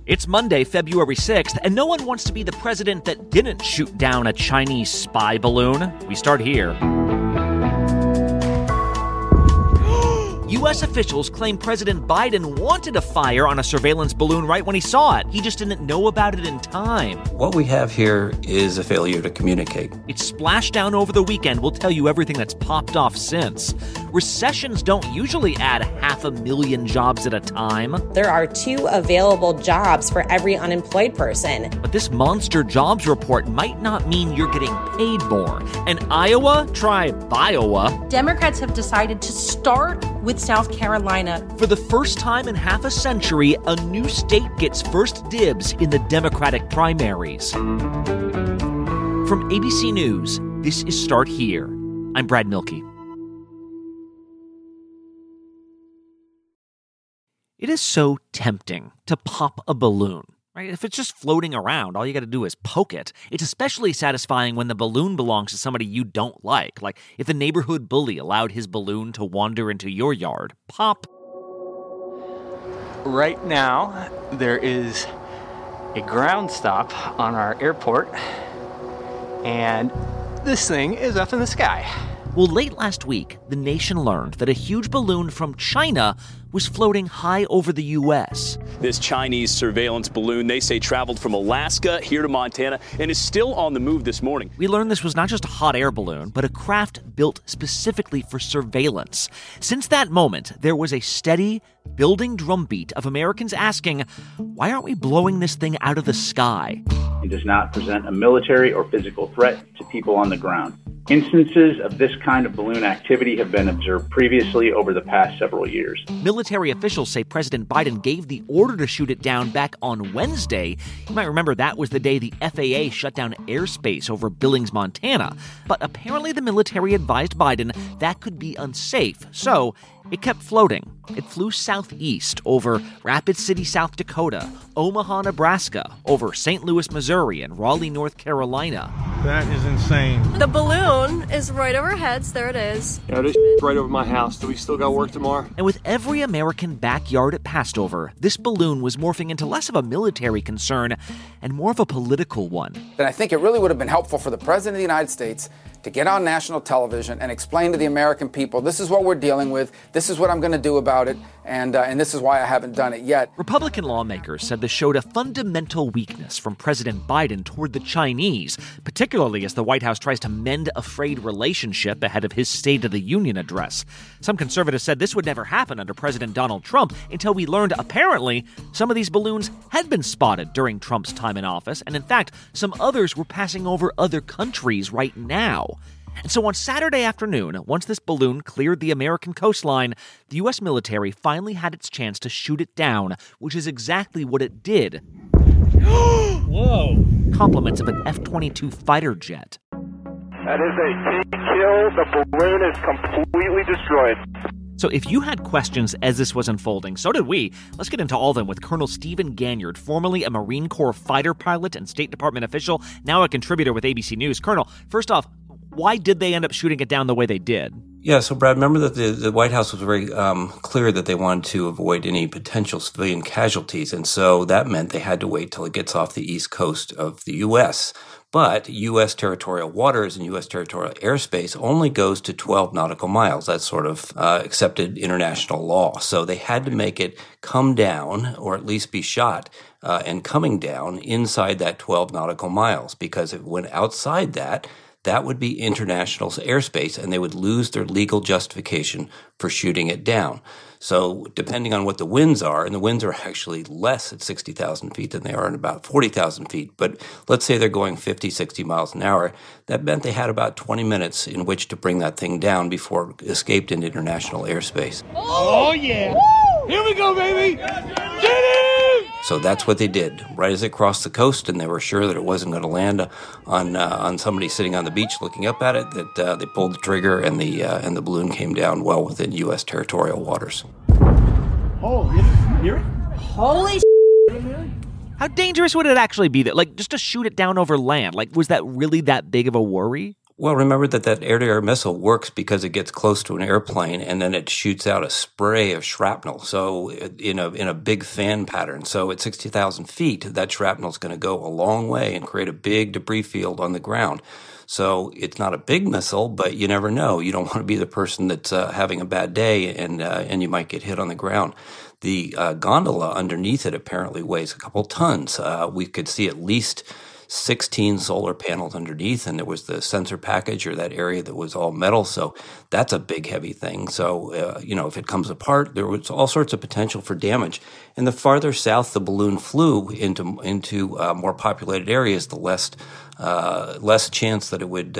It's Monday, February 6th, and no one wants to be the president that didn't shoot down a Chinese spy balloon. We start here. U.S. officials claim President Biden wanted to fire on a surveillance balloon right when he saw it. He just didn't know about it in time. What we have here is a failure to communicate. It splashed down over the weekend. We'll tell you everything that's popped off since. Recessions don't usually add 500,000 jobs at a time. There are 2 available jobs for every unemployed person. But this monster jobs report might not mean you're getting paid more. And Iowa? Try Biowa. Democrats have decided to start with South Carolina. For the first time in half a century, a new state gets first dibs in the Democratic primaries. From ABC News, this is Start Here. I'm Brad Milkey. It is so tempting to pop a balloon, right? If it's just floating around, all you got to do is poke it. It's especially satisfying when the balloon belongs to somebody you don't like if the neighborhood bully allowed his balloon to wander into your yard. Pop. Right now, there is a ground stop on our airport, and this thing is up in the sky. Well, late last week, the nation learned that a huge balloon from China was floating high over the U.S. This Chinese surveillance balloon, they say, traveled from Alaska here to Montana and is still on the move this morning. We learned this was not just a hot air balloon, but a craft built specifically for surveillance. Since that moment, there was a steady, building drumbeat of Americans asking, why aren't we blowing this thing out of the sky? It does not present a military or physical threat to people on the ground. Instances of this kind of balloon activity have been observed previously over the past several years. Military officials say President Biden gave the order to shoot it down back on Wednesday. You might remember that was the day the FAA shut down airspace over Billings, Montana. But apparently the military advised Biden that could be unsafe, so it kept floating. It flew southeast over Rapid City, South Dakota, Omaha, Nebraska, over St. Louis, Missouri, and Raleigh, North Carolina. That is insane. The balloon is right over our heads. There it is. Yeah, this right over my house. Do we still got work tomorrow? And with every American backyard it passed over, this balloon was morphing into less of a military concern and more of a political one. Then I think it really would have been helpful for the President of the United States to get on national television and explain to the American people, this is what we're dealing with, this is what I'm going to do about it, and this is why I haven't done it yet. Republican lawmakers said this showed a fundamental weakness from President Biden toward the Chinese, particularly as the White House tries to mend a frayed relationship ahead of his State of the Union address. Some conservatives said this would never happen under President Donald Trump until we learned, apparently, some of these balloons had been spotted during Trump's time in office, and in fact, some others were passing over other countries right now. And so on Saturday afternoon, once this balloon cleared the American coastline, the U.S. military finally had its chance to shoot it down, which is exactly what it did. Whoa! Compliments of an F-22 fighter jet. That is a team kill. The balloon is completely destroyed. So if you had questions as this was unfolding, so did we. Let's get into all of them with Colonel Stephen Ganyard, formerly a Marine Corps fighter pilot and State Department official, now a contributor with ABC News. Colonel, first off, why did they end up shooting it down the way they did? Yeah, so Brad, remember that the White House was very clear that they wanted to avoid any potential civilian casualties, and so that meant they had to wait till it gets off the east coast of the U.S., but U.S. territorial waters and U.S. territorial airspace only goes to 12 nautical miles. That's sort of accepted international law. So they had to make it come down, or at least be shot and coming down inside that 12 nautical miles, because if it went outside that, that would be international airspace, and they would lose their legal justification for shooting it down. So depending on what the winds are, and the winds are actually less at 60,000 feet than they are at about 40,000 feet, but let's say they're going 50, 60 miles an hour, that meant they had about 20 minutes in which to bring that thing down before it escaped into international airspace. Oh yeah! Woo! Here we go, baby! Get it! So that's what they did. Right as it crossed the coast, and they were sure that it wasn't going to land on somebody sitting on the beach looking up at it, that they pulled the trigger, and the balloon came down well within U.S. territorial waters. Oh, you hear it? Holy How dangerous would it actually be that, just to shoot it down over land? Was that really that big of a worry? Well, remember that air-to-air missile works because it gets close to an airplane and then it shoots out a spray of shrapnel. So in a big fan pattern. So at 60,000 feet, that shrapnel is going to go a long way and create a big debris field on the ground. So it's not a big missile, but you never know. You don't want to be the person that's having a bad day and you might get hit on the ground. The gondola underneath it apparently weighs a couple tons. We could see at least 16 solar panels underneath, and there was the sensor package or that area that was all metal. So that's a big, heavy thing. So, if it comes apart, there was all sorts of potential for damage. And the farther south the balloon flew into more populated areas, the less chance that it would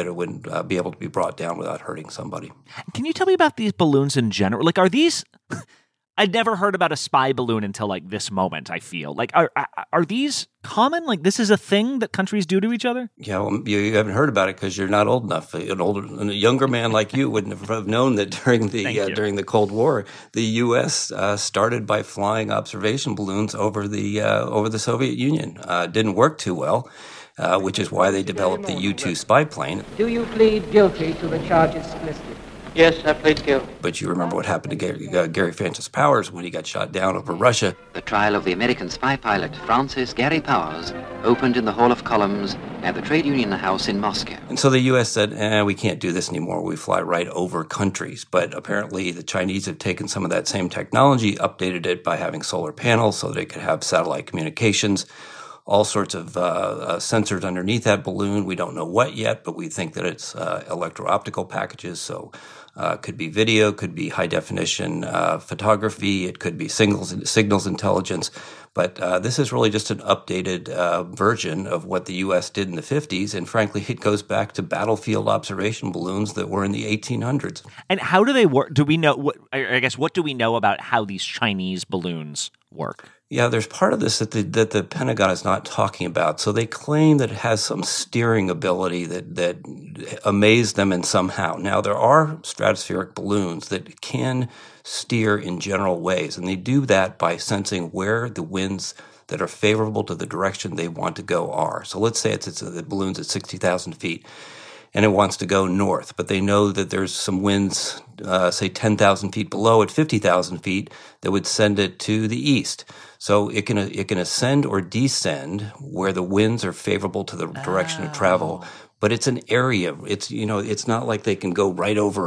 be able to be brought down without hurting somebody. Can you tell me about these balloons in general? Like, are these? I'd never heard about a spy balloon until like this moment. I feel like are these common? Like this is a thing that countries do to each other? Yeah, well, you haven't heard about it because you're not old enough. A younger man like you wouldn't have known that during the Cold War, the U.S. Started by flying observation balloons over the Soviet Union. Didn't work too well, which is why they developed the U-2 spy plane. Do you plead guilty to the charges listed? Yes, I plead guilty. But you remember what happened to Gary Francis Powers when he got shot down over Russia. The trial of the American spy pilot Francis Gary Powers opened in the Hall of Columns at the Trade Union House in Moscow. And so the U.S. said, we can't do this anymore. We fly right over countries. But apparently the Chinese have taken some of that same technology, updated it by having solar panels so they could have satellite communications. All sorts of sensors underneath that balloon. We don't know what yet, but we think that it's electro-optical packages. So could be video, could be high-definition photography. It could be signals intelligence. But this is really just an updated version of what the U.S. did in the 50s. And frankly, it goes back to battlefield observation balloons that were in the 1800s. And how do they work? Do we know what do we know about how these Chinese balloons work? Yeah, there's part of this that the Pentagon is not talking about. So they claim that it has some steering ability that amazed them in somehow. Now, there are stratospheric balloons that can steer in general ways, and they do that by sensing where the winds that are favorable to the direction they want to go are. So let's say the balloon's at 60,000 feet. And it wants to go north, but they know that there's some winds, say 10,000 feet below at 50,000 feet, that would send it to the east. So it can ascend or descend where the winds are favorable to the direction of travel. But it's an area. It's not like they can go right over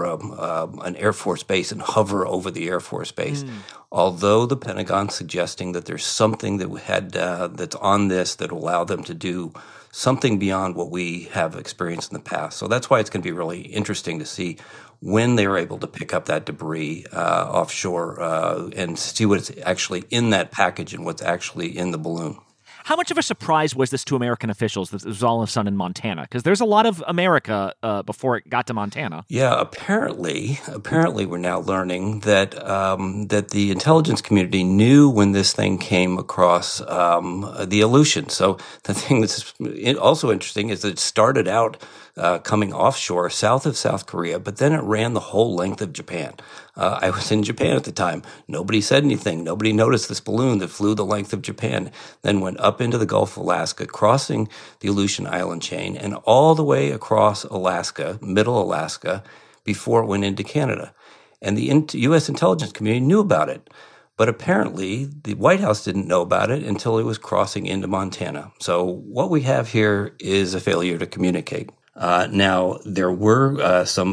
an Air Force base and hover over the Air Force base. Although the Pentagon's suggesting that there's something that's on this that will allow them to do something beyond what we have experienced in the past. So that's why it's going to be really interesting to see when they were able to pick up that debris offshore and see what's actually in that package and what's actually in the balloon. How much of a surprise was this to American officials that it was all of a sudden in Montana? Because there's a lot of America before it got to Montana. Yeah, apparently we're now learning that that the intelligence community knew when this thing came across the Aleutian. So the thing that's also interesting is that it started out coming offshore south of South Korea, but then it ran the whole length of Japan. I was in Japan at the time. Nobody said anything. Nobody noticed this balloon that flew the length of Japan, then went up into the Gulf of Alaska, crossing the Aleutian Island chain, and all the way across Alaska, middle Alaska, before it went into Canada. And the U.S. intelligence community knew about it. But apparently, the White House didn't know about it until it was crossing into Montana. So what we have here is a failure to communicate. Now, there were some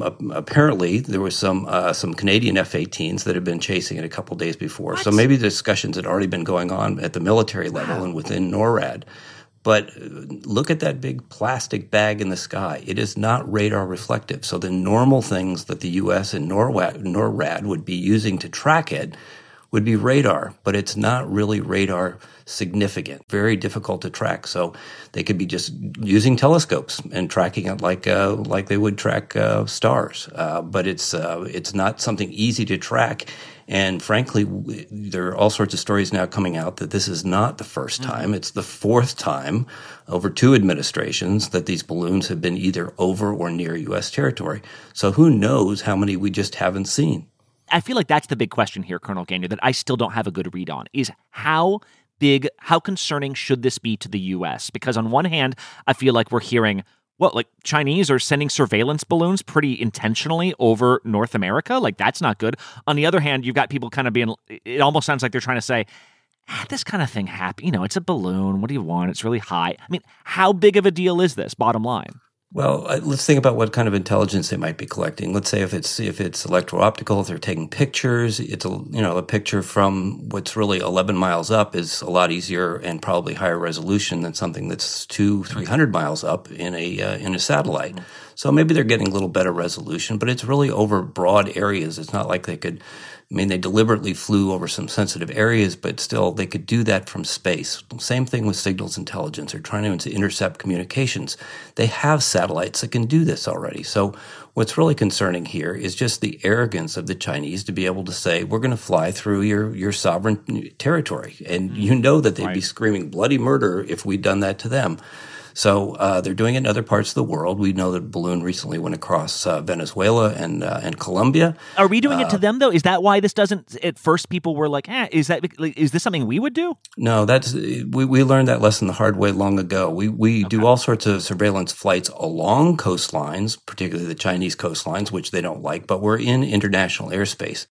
Canadian F-18s that had been chasing it a couple days before. So maybe the discussions had already been going on at the military level and within NORAD. But look at that big plastic bag in the sky. It is not radar reflective. So the normal things that the U.S. and NORAD would be using to track it would be radar, but it's not really radar significant, very difficult to track. So they could be just using telescopes and tracking it like they would track stars. But it's not something easy to track. And frankly, there are all sorts of stories now coming out that this is not the first time. It's the fourth time over 2 administrations that these balloons have been either over or near U.S. territory. So who knows how many we just haven't seen. I feel like that's the big question here, Colonel Gaynor, that I still don't have a good read on, is how concerning should this be to the U.S.? Because on one hand, I feel like we're hearing What, like Chinese are sending surveillance balloons pretty intentionally over North America? Like, that's not good. On the other hand, you've got people kind of being, it almost sounds like they're trying to say, this kind of thing happens. It's a balloon. What do you want? It's really high. I mean, how big of a deal is this, bottom line? Well, let's think about what kind of intelligence they might be collecting. Let's say if it's electro-optical, if they're taking pictures, it's a picture from what's really 11 miles up is a lot easier and probably higher resolution than something that's 200-300 miles up in a satellite. So maybe they're getting a little better resolution, but it's really over broad areas. It's not like they deliberately flew over some sensitive areas, but still they could do that from space. Same thing with signals intelligence. They're trying to intercept communications. They have satellites that can do this already. So what's really concerning here is just the arrogance of the Chinese to be able to say, we're going to fly through your sovereign territory. And that they'd be screaming bloody murder if we'd done that to them. So they're doing it in other parts of the world. We know that a balloon recently went across Venezuela and Colombia. Are we doing it to them, though? Is that why this doesn't – at first people were like, is this something we would do? No, we learned that lesson the hard way long ago. We do all sorts of surveillance flights along coastlines, particularly the Chinese coastlines, which they don't like, but we're in international airspace.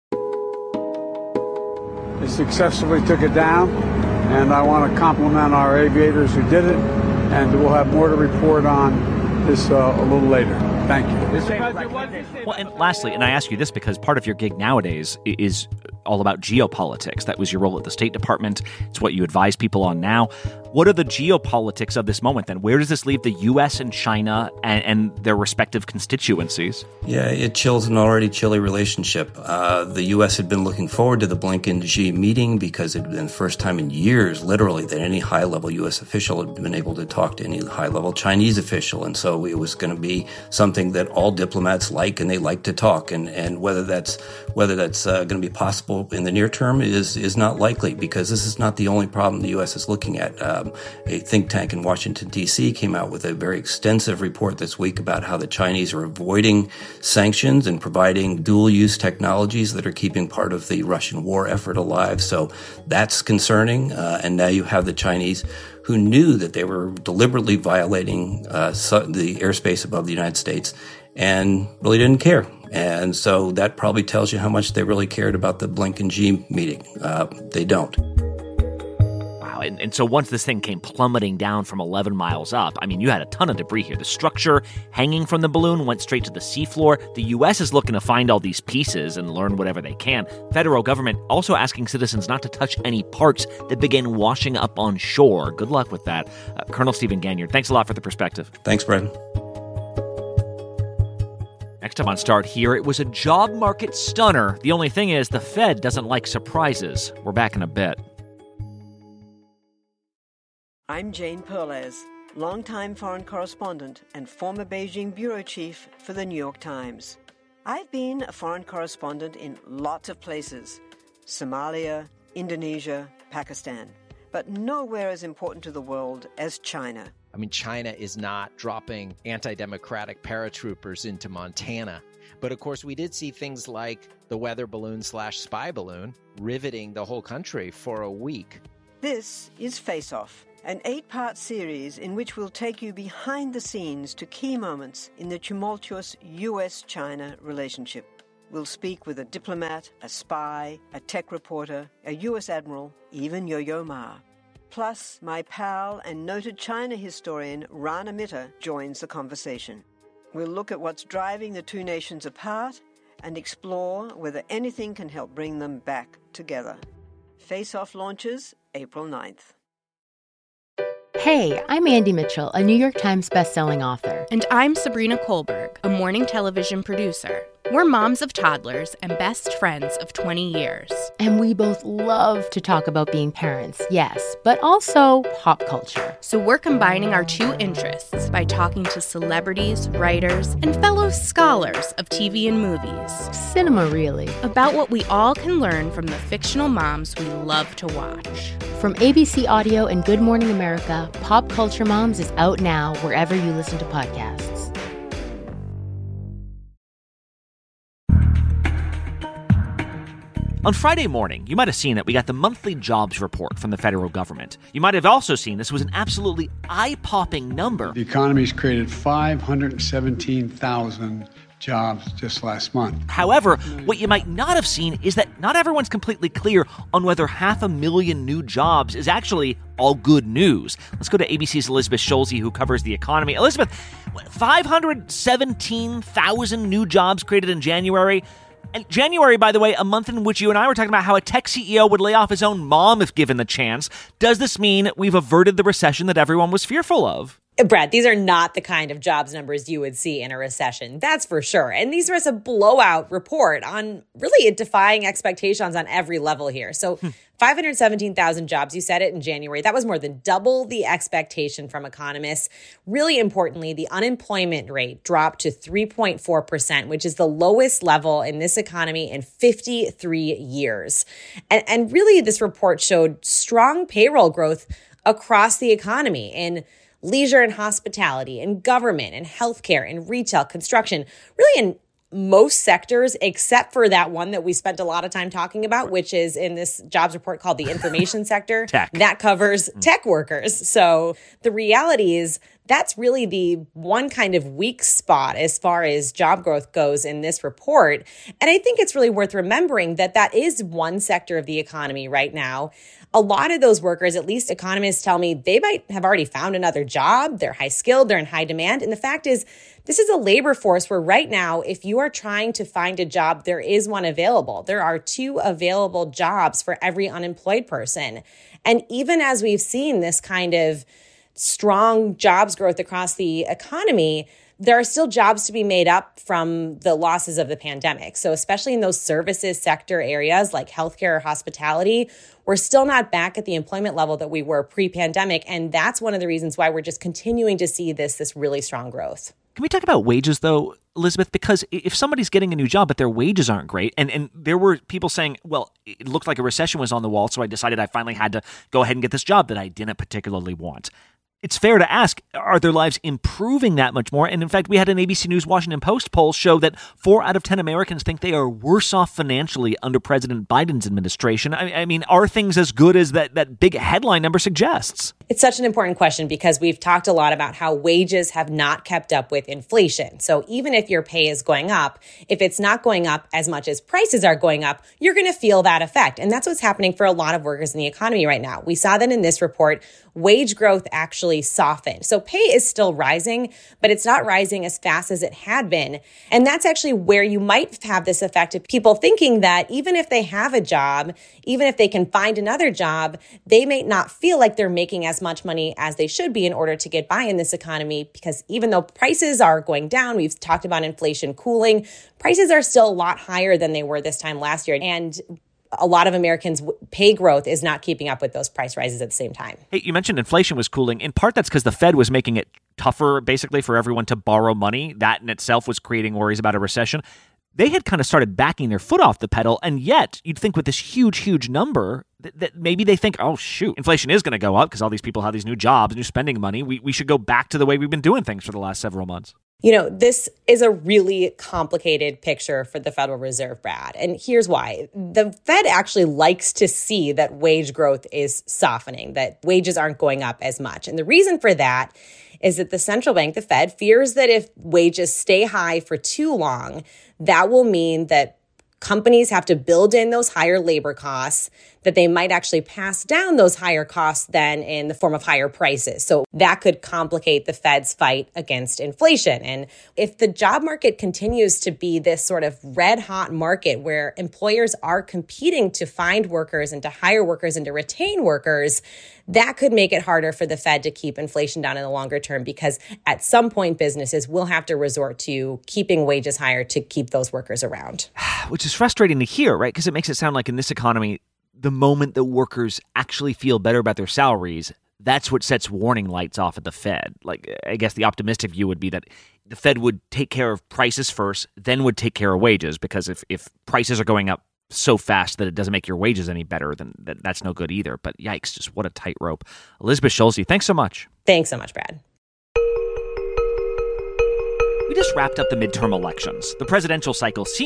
They successfully took it down, and I want to compliment our aviators who did it. And we'll have more to report on this a little later. Thank you. Well, and lastly, and I ask you this because part of your gig nowadays is all about geopolitics. That was your role at the State Department. It's what you advise people on now. What are the geopolitics of this moment then? Where does this leave the U.S. and China and their respective constituencies? Yeah, it chills an already chilly relationship. The U.S. had been looking forward to the Blinken-Xi meeting because it had been the first time in years, literally, that any high-level U.S. official had been able to talk to any high-level Chinese official. And so it was going to be something that all diplomats like, and they like to talk. And whether that's going to be possible in the near term is not likely, because this is not the only problem the U.S. is looking at. A think tank in Washington, D.C. came out with a very extensive report this week about how the Chinese are avoiding sanctions and providing dual-use technologies that are keeping part of the Russian war effort alive. So that's concerning. And now you have the Chinese who knew that they were deliberately violating the airspace above the United States and really didn't care. And so that probably tells you how much they really cared about the Blinken-Xi meeting. They don't. And so once this thing came plummeting down from 11 miles up, I mean, you had a ton of debris here. The structure hanging from the balloon went straight to the seafloor. The U.S. is looking to find all these pieces and learn whatever they can. Federal government also asking citizens not to touch any parts that begin washing up on shore. Good luck with that. Colonel Stephen Ganyard, thanks a lot for the perspective. Thanks, Brad. Next up on Start Here, it was a job market stunner. The only thing is the Fed doesn't like surprises. We're back in a bit. I'm Jane Perlez, longtime foreign correspondent and former Beijing bureau chief for the New York Times. I've been a foreign correspondent in lots of places: Somalia, Indonesia, Pakistan, but nowhere as important to the world as China. I mean, China is not dropping anti-democratic paratroopers into Montana. But of course, we did see things like the weather balloon/spy balloon riveting the whole country for a week. This is Face Off, an 8-part series in which we'll take you behind the scenes to key moments in the tumultuous U.S.-China relationship. We'll speak with a diplomat, a spy, a tech reporter, a U.S. admiral, even Yo-Yo Ma. Plus, my pal and noted China historian Rana Mitter joins the conversation. We'll look at what's driving the two nations apart and explore whether anything can help bring them back together. Face Off launches April 9th. Hey, I'm Andy Mitchell, a New York Times bestselling author. And I'm Sabrina Kohlberg, a morning television producer. We're moms of toddlers and best friends of 20 years. And we both love to talk about being parents, yes, but also pop culture. So we're combining our two interests by talking to celebrities, writers, and fellow scholars of TV and movies. Cinema, really. About what we all can learn from the fictional moms we love to watch. From ABC Audio and Good Morning America, Pop Culture Moms is out now wherever you listen to podcasts. On Friday morning, you might have seen that we got the monthly jobs report from the federal government. You might have also seen this was an absolutely eye-popping number. The economy's created 517,000 jobs just last month. However, what you might not have seen is that not everyone's completely clear on whether 500,000 new jobs is actually all good news. Let's go to ABC's Elizabeth Schulze, who covers the economy. Elizabeth, 517,000 new jobs created in January. And January, by the way, a month in which you and I were talking about how a tech CEO would lay off his own mom if given the chance. Does this mean we've averted the recession that everyone was fearful of? Brad, these are not the kind of jobs numbers you would see in a recession. That's for sure. And these are a blowout report on really defying expectations on every level here. So 517,000 jobs, you said it in January. That was more than double the expectation from economists. Really importantly, the unemployment rate dropped to 3.4%, which is the lowest level in this economy in 53 years. And really, this report showed strong payroll growth across the economy in leisure and hospitality, in government, in healthcare, in retail, construction, really in most sectors, except for that one that we spent a lot of time talking about, which is in this jobs report called the information sector. Tech. That covers tech workers. So the reality is that's really the one kind of weak spot as far as job growth goes in this report. And I think it's really worth remembering that that is one sector of the economy right now. A lot of those workers, at least economists tell me, they might have already found another job. They're high skilled, they're in high demand. And the fact is, this is a labor force where right now, if you are trying to find a job, there is one available. There are 2 available jobs for every unemployed person. And even as we've seen this kind of strong jobs growth across the economy, there are still jobs to be made up from the losses of the pandemic. So especially in those services sector areas like healthcare or hospitality, we're still not back at the employment level that we were pre-pandemic. And that's one of the reasons why we're just continuing to see this really strong growth. Can we talk about wages, though, Elizabeth? Because if somebody's getting a new job, but their wages aren't great, and there were people saying, well, it looked like a recession was on the wall, so I decided I finally had to go ahead and get this job that I didn't particularly want. It's fair to ask, are their lives improving that much more? And in fact, we had an ABC News Washington Post poll show that 4 out of 10 Americans think they are worse off financially under President Biden's administration. I mean, are things as good as that big headline number suggests? It's such an important question because we've talked a lot about how wages have not kept up with inflation. So even if your pay is going up, if it's not going up as much as prices are going up, you're going to feel that effect. And that's what's happening for a lot of workers in the economy right now. We saw that in this report. Wage growth actually softened. So pay is still rising, but it's not rising as fast as it had been. And that's actually where you might have this effect of people thinking that even if they have a job, even if they can find another job, they may not feel like they're making as much money as they should be in order to get by in this economy, because even though prices are going down, we've talked about inflation cooling, prices are still a lot higher than they were this time last year. And a lot of Americans' pay growth is not keeping up with those price rises at the same time. Hey, you mentioned inflation was cooling. In part, that's because the Fed was making it tougher, basically, for everyone to borrow money. That in itself was creating worries about a recession. They had kind of started backing their foot off the pedal, and yet you'd think with this huge number that maybe they think, oh, shoot, inflation is going to go up because all these people have these new jobs, new spending money. We should go back to the way we've been doing things for the last several months. You know, this is a really complicated picture for the Federal Reserve, Brad. And here's why. The Fed actually likes to see that wage growth is softening, that wages aren't going up as much. And the reason for that is that the central bank, the Fed, fears that if wages stay high for too long, that will mean that companies have to build in those higher labor costs, that they might actually pass down those higher costs then in the form of higher prices. So that could complicate the Fed's fight against inflation. And if the job market continues to be this sort of red hot market where employers are competing to find workers and to hire workers and to retain workers, that could make it harder for the Fed to keep inflation down in the longer term, because at some point businesses will have to resort to keeping wages higher to keep those workers around. Which is frustrating to hear, right? Because it makes it sound like in this economy, the moment that workers actually feel better about their salaries, that's what sets warning lights off at the Fed. Like, I guess the optimistic view would be that the Fed would take care of prices first, then would take care of wages, because if prices are going up so fast that it doesn't make your wages any better, then that's no good either. But yikes, just what a tightrope. Elizabeth Schulze, thanks so much. Thanks so much, Brad. We just wrapped up the midterm elections. The presidential cycle seems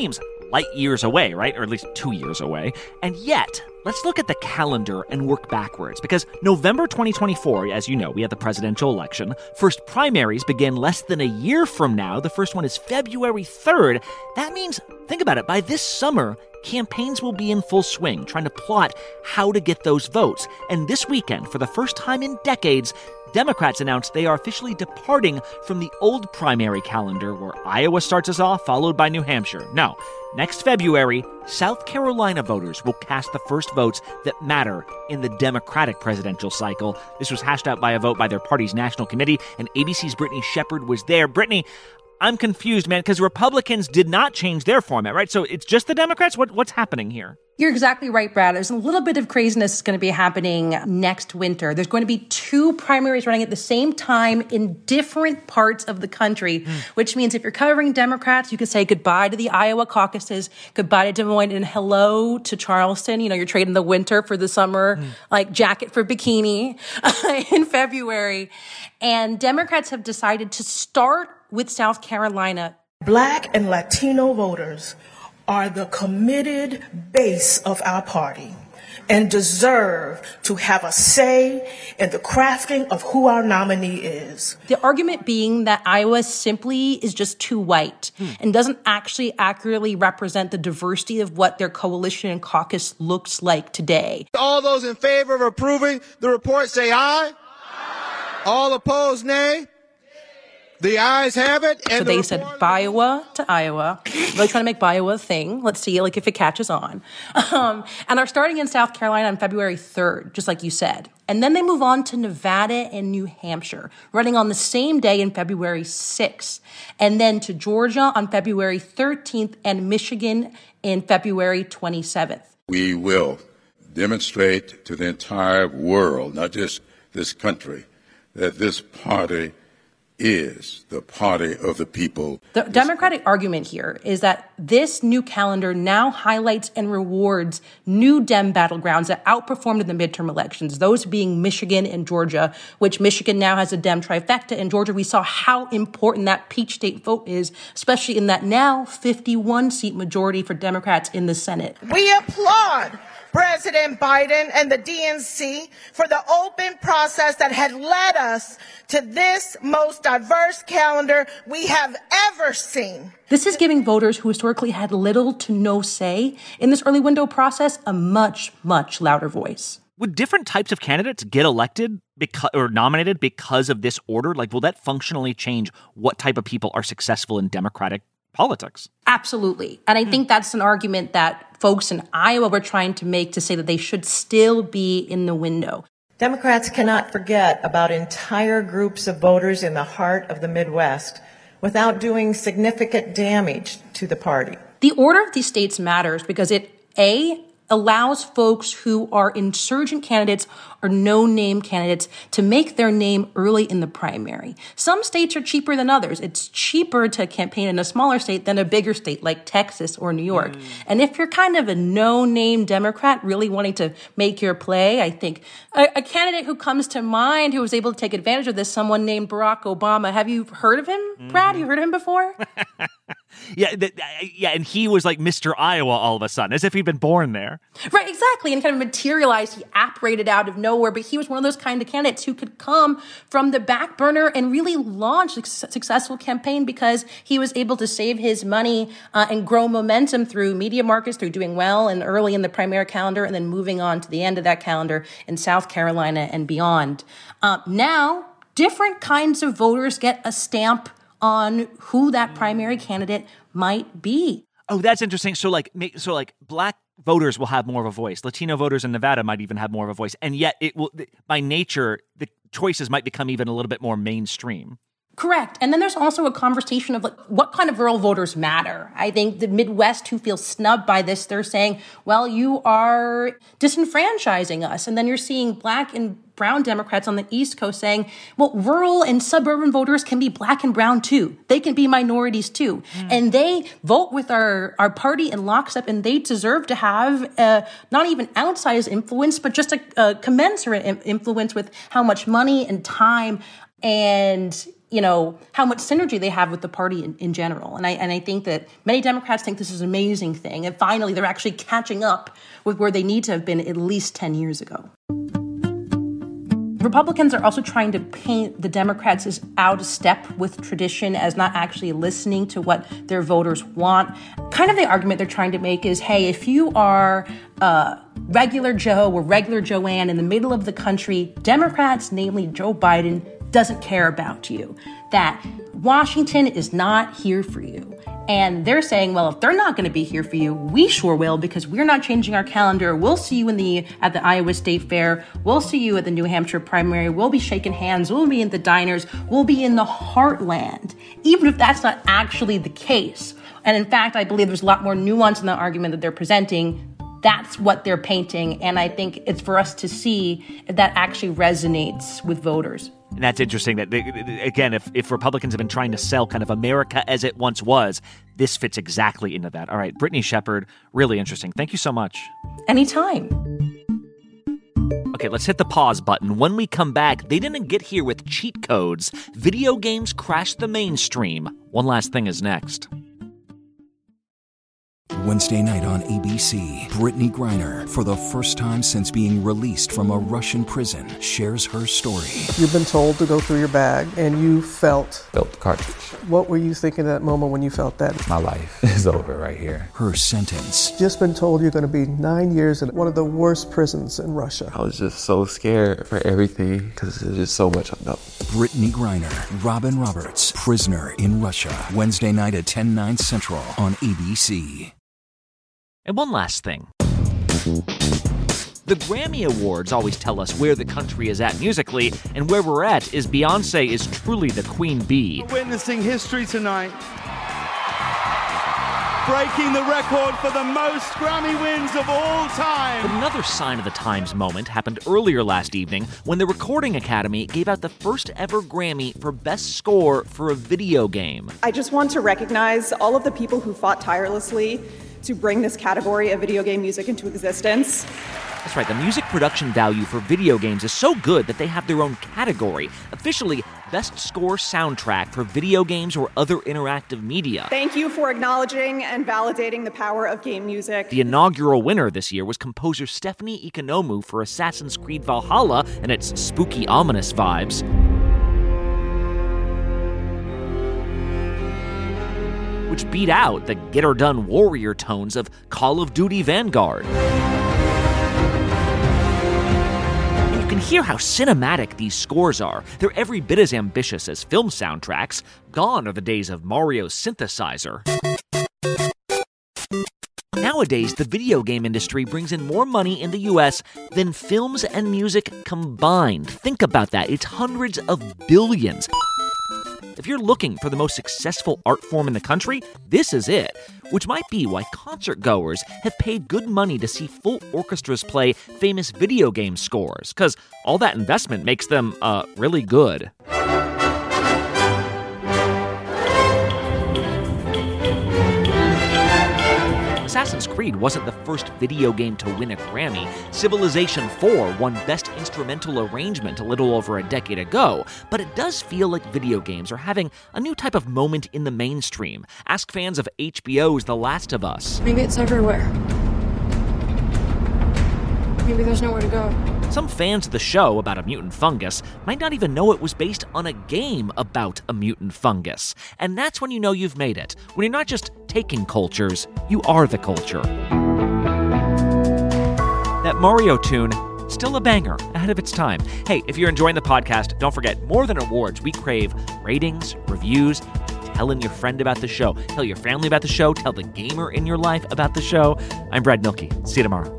light years away, right? Or at least 2 years away. And yet, let's look at the calendar and work backwards, because November 2024, as you know, we had the presidential election. First primaries begin less than a year from now. The first one is February 3rd. That means, think about it, by this summer, campaigns will be in full swing, trying to plot how to get those votes. And this weekend, for the first time in decades, Democrats announced they are officially departing from the old primary calendar where Iowa starts us off, followed by New Hampshire. No, next February, South Carolina voters will cast the first votes that matter in the Democratic presidential cycle. This was hashed out by a vote by their party's national committee, and ABC's Brittany Shepard was there. Brittany, I'm confused, man, because Republicans did not change their format, right? So it's just the Democrats? What's happening here? You're exactly right, Brad. There's a little bit of craziness that's going to be happening next winter. There's going to be 2 primaries running at the same time in different parts of the country, which means if you're covering Democrats, you can say goodbye to the Iowa caucuses, goodbye to Des Moines, and hello to Charleston. You know, you're trading the winter for the summer, like jacket for bikini in February. And Democrats have decided to start with South Carolina. Black and Latino voters are the committed base of our party and deserve to have a say in the crafting of who our nominee is. The argument being that Iowa simply is just too white and doesn't actually accurately represent the diversity of what their coalition and caucus looks like today. All those in favor of approving the report say aye. All opposed, nay. The ayes have it. And so they said Iowa to Iowa. Really trying to make Iowa a thing. Let's see, like, if it catches on. And are starting in South Carolina on February 3rd, just like you said. And then they move on to Nevada and New Hampshire, running on the same day in February 6th. And then to Georgia on February 13th and Michigan in February 27th. We will demonstrate to the entire world, not just this country, that this party is the party of the people. The Democratic argument here is that this new calendar now highlights and rewards new Dem battlegrounds that outperformed in the midterm elections, those being Michigan and Georgia, which Michigan now has a Dem trifecta. In Georgia, we saw how important that Peach State vote is, especially in that now 51-seat majority for Democrats in the Senate. We applaud President Biden and the DNC for the open process that had led us to this most diverse calendar we have ever seen. This is giving voters who historically had little to no say in this early window process a much, much louder voice. Would different types of candidates get elected or nominated because of this order? Like, will that functionally change what type of people are successful in Democratic politics? Absolutely. And I think that's an argument that folks in Iowa were trying to make to say that they should still be in the window. Democrats cannot forget about entire groups of voters in the heart of the Midwest without doing significant damage to the party. The order of these states matters because it, A, allows folks who are insurgent candidates or no-name candidates to make their name early in the primary. Some states are cheaper than others. It's cheaper to campaign in a smaller state than a bigger state like Texas or New York. And if you're kind of a no-name Democrat really wanting to make your play, I think a candidate who comes to mind who was able to take advantage of this, someone named Barack Obama. Have you heard of him, Brad? You heard of him before? Yeah, and he was like Mr. Iowa all of a sudden, as if he'd been born there. Right, exactly, and kind of materialized. He apparated out of nowhere, but he was one of those kind of candidates who could come from the back burner and really launch a successful campaign because he was able to save his money and grow momentum through media markets, through doing well and early in the primary calendar, and then moving on to the end of that calendar in South Carolina and beyond. Now, different kinds of voters get a stamp on who that primary candidate might be. Oh, that's interesting. So like black voters will have more of a voice. Latino voters in Nevada might even have more of a voice. And yet it will, by nature, the choices might become even a little bit more mainstream. Correct. And then there's also a conversation of like, what kind of rural voters matter? I think the Midwest who feel snubbed by this, they're saying, well, you are disenfranchising us. And then you're seeing black and brown Democrats on the East Coast saying, well, rural and suburban voters can be black and brown too. They can be minorities too. And they vote with our party in lockstep, and they deserve to have not even outsized influence, but just a commensurate influence with how much money and time and how much synergy they have with the party in general. And I think that many Democrats think this is an amazing thing. And finally, they're actually catching up with where they need to have been at least 10 years ago. Republicans are also trying to paint the Democrats as out of step with tradition, as not actually listening to what their voters want. Kind of the argument they're trying to make is, hey, if you are regular Joe or regular Joanne in the middle of the country, Democrats, namely Joe Biden, doesn't care about you. That Washington is not here for you. And they're saying, well, if they're not going to be here for you, we sure will, because we're not changing our calendar. We'll see you at the Iowa State Fair. We'll see you at the New Hampshire primary. We'll be shaking hands. We'll be in the diners. We'll be in the heartland, even if that's not actually the case. And in fact, I believe there's a lot more nuance in the argument that they're presenting. That's what they're painting. And I think it's for us to see if that actually resonates with voters. And that's interesting that, again, if Republicans have been trying to sell kind of America as it once was, this fits exactly into that. All right, Brittany Shepard, really interesting. Thank you so much. Anytime. Okay, let's hit the pause button. When we come back, they didn't get here with cheat codes. Video games crashed the mainstream. One Last Thing is next. Wednesday night on ABC, Brittany Griner, for the first time since being released from a Russian prison, shares her story. You've been told to go through your bag, and you felt the cartridge. What were you thinking at that moment when you felt that? My life is over right here. Her sentence. Just been told you're going to be 9 years in one of the worst prisons in Russia. I was just so scared for everything because there's just so much unknown. Brittany Griner, Robin Roberts, Prisoner in Russia. Wednesday night at 10, 9 Central on ABC. And one last thing. The Grammy Awards always tell us where the country is at musically, and where we're at is Beyoncé is truly the queen bee. We're witnessing history tonight. Breaking the record for the most Grammy wins of all time. But another sign of the times moment happened earlier last evening when the Recording Academy gave out the first ever Grammy for Best Score for a video game. I just want to recognize all of the people who fought tirelessly to bring this category of video game music into existence. That's right, the music production value for video games is so good that they have their own category, officially Best Score Soundtrack for Video Games or Other Interactive Media. Thank you for acknowledging and validating the power of game music. The inaugural winner this year was composer Stephanie Ikonomu for Assassin's Creed Valhalla and its spooky, ominous vibes. Which beat out the get-her-done warrior tones of Call of Duty Vanguard. And you can hear how cinematic these scores are. They're every bit as ambitious as film soundtracks. Gone are the days of Mario's synthesizer. Nowadays, the video game industry brings in more money in the US than films and music combined. Think about that. It's hundreds of billions. If you're looking for the most successful art form in the country, this is it, which might be why concert goers have paid good money to see full orchestras play famous video game scores, because all that investment makes them, really good. Assassin's Creed wasn't the first video game to win a Grammy. Civilization 4 won Best Instrumental Arrangement a little over a decade ago, but it does feel like video games are having a new type of moment in the mainstream. Ask fans of HBO's The Last of Us. Maybe it's everywhere. Maybe there's nowhere to go. Some fans of the show about a mutant fungus might not even know it was based on a game about a mutant fungus. And that's when you know you've made it. When you're not just taking cultures, you are the culture. That Mario tune, still a banger, ahead of its time. Hey, if you're enjoying the podcast, don't forget, more than awards, we crave ratings, reviews, telling your friend about the show. Tell your family about the show. Tell the gamer in your life about the show. I'm Brad Milkey. See you tomorrow.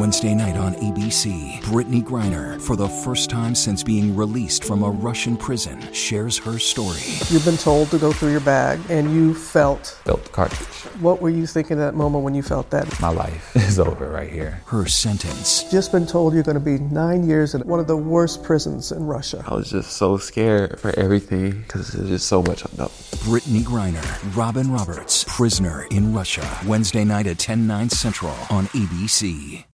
Wednesday night on ABC, Brittany Griner, for the first time since being released from a Russian prison, shares her story. You've been told to go through your bag, and you felt the cartridge. What were you thinking at that moment when you felt that? My life is over right here. Her sentence. Just been told you're going to be 9 years in one of the worst prisons in Russia. I was just so scared for everything because there's just so much unknown. Brittany Griner, Robin Roberts, Prisoner in Russia. Wednesday night at 10/9 Central on ABC.